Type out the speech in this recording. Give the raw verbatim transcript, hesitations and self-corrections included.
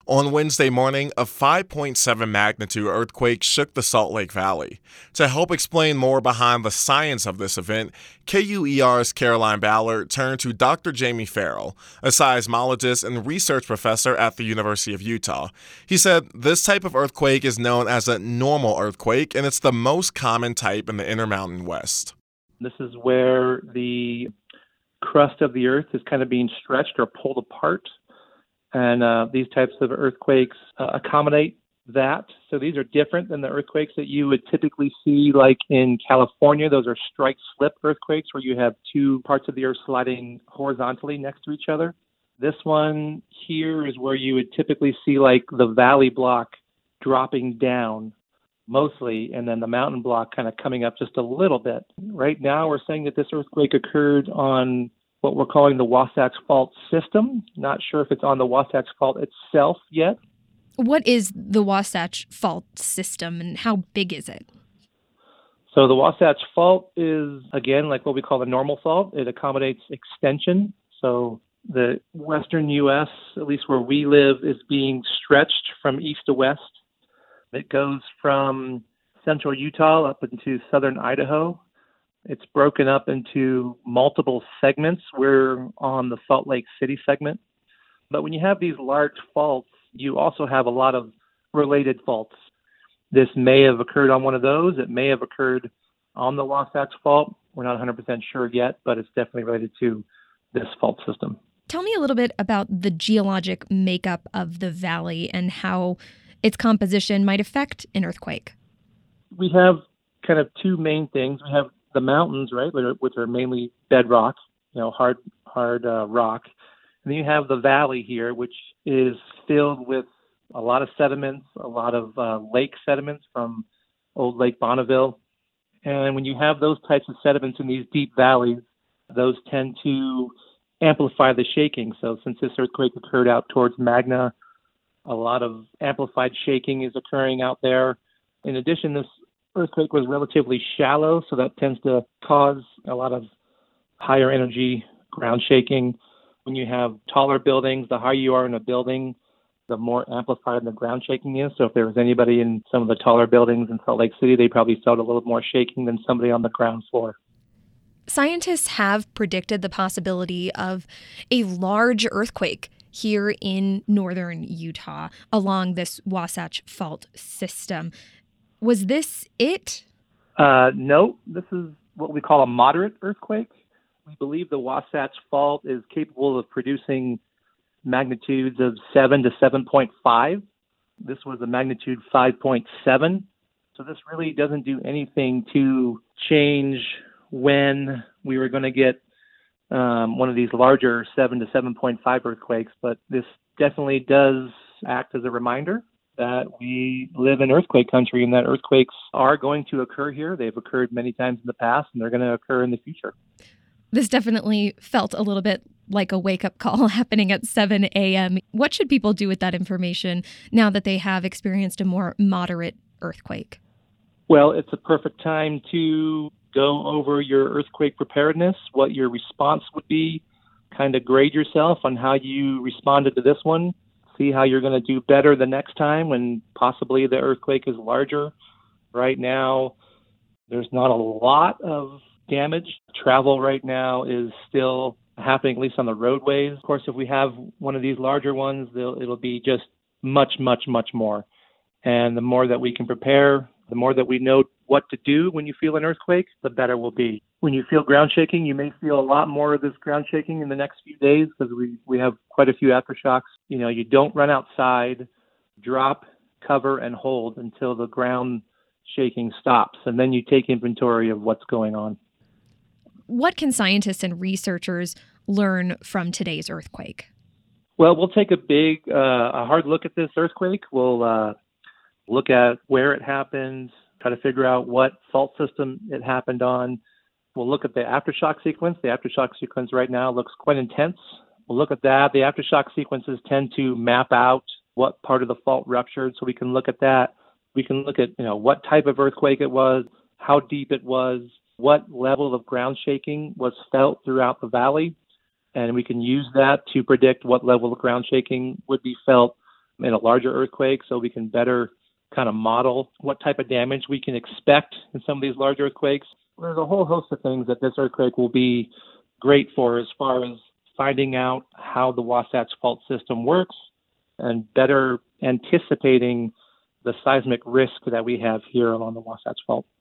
On Wednesday morning, a five point seven magnitude earthquake shook the Salt Lake Valley. To help explain more behind the science of this event, K U E R's Caroline Ballard turned to Doctor Jamie Farrell, a seismologist and research professor at the University of Utah. He said this type of earthquake is known as a normal earthquake, and it's the most common type in the Intermountain West. This is where the crust of the earth is kind of being stretched or pulled apart. And uh, these types of earthquakes uh, accommodate that. So these are different than the earthquakes that you would typically see like in California. Those are strike-slip earthquakes where you have two parts of the earth sliding horizontally next to each other. This one here is where you would typically see like the valley block dropping down mostly, and then the mountain block kind of coming up just a little bit. Right now we're saying that this earthquake occurred on what we're calling the Wasatch Fault system. Not sure if it's on the Wasatch Fault itself yet. What is the Wasatch Fault system and how big is it? So the Wasatch Fault is, again, like what we call the normal fault. It accommodates extension. So the western U S, at least where we live, is being stretched from east to west. It goes from central Utah up into southern Idaho. It's broken up into multiple segments. We're on the Salt Lake City segment. But when you have these large faults, you also have a lot of related faults. This may have occurred on one of those. It may have occurred on the Wasatch Fault. We're not one hundred percent sure yet, but it's definitely related to this fault system. Tell me a little bit about the geologic makeup of the valley and how its composition might affect an earthquake. We have kind of two main things. We have the mountains, right, which are mainly bedrock, you know, hard, hard uh, rock. And then you have the valley here, which is filled with a lot of sediments, a lot of uh, lake sediments from old Lake Bonneville. And when you have those types of sediments in these deep valleys, those tend to amplify the shaking. So since this earthquake occurred out towards Magna, a lot of amplified shaking is occurring out there. In addition, this earthquake was relatively shallow, so that tends to cause a lot of higher energy ground shaking. When you have taller buildings, the higher you are in a building, the more amplified the ground shaking is. So if there was anybody in some of the taller buildings in Salt Lake City, they probably felt a little more shaking than somebody on the ground floor. Scientists have predicted the possibility of a large earthquake here in northern Utah along this Wasatch Fault system. Was this it? Uh, no, this is what we call a moderate earthquake. We believe the Wasatch Fault is capable of producing magnitudes of seven to seven point five. This was a magnitude five point seven. So this really doesn't do anything to change when we were going to get um, one of these larger seven to seven point five earthquakes. But this definitely does act as a reminder that we live in earthquake country and that earthquakes are going to occur here. They've occurred many times in the past, and they're going to occur in the future. This definitely felt a little bit like a wake-up call happening at seven a.m. What should people do with that information now that they have experienced a more moderate earthquake? Well, it's a perfect time to go over your earthquake preparedness, what your response would be, kind of grade yourself on how you responded to this one. See how you're going to do better the next time when possibly the earthquake is larger. Right now, there's not a lot of damage. Travel right now is still happening, at least on the roadways. Of course, if we have one of these larger ones, it'll be just much, much, much more. And the more that we can prepare, the more that we know what to do when you feel an earthquake, the better we'll be. When you feel ground shaking, you may feel a lot more of this ground shaking in the next few days because we, we have quite a few aftershocks. You know, you don't run outside, drop, cover, and hold until the ground shaking stops. And then you take inventory of what's going on. What can scientists and researchers learn from today's earthquake? Well, we'll take a big, uh, a hard look at this earthquake. We'll uh, look at where it happened, try to figure out what fault system it happened on. We'll look at the aftershock sequence. The aftershock sequence right now looks quite intense. We'll look at that. The aftershock sequences tend to map out what part of the fault ruptured, so we can look at that. We can look at, you know, what type of earthquake it was, how deep it was, what level of ground shaking was felt throughout the valley, and we can use that to predict what level of ground shaking would be felt in a larger earthquake so we can better kind of model what type of damage we can expect in some of these large earthquakes. There's a whole host of things that this earthquake will be great for as far as finding out how the Wasatch Fault system works and better anticipating the seismic risk that we have here along the Wasatch Fault.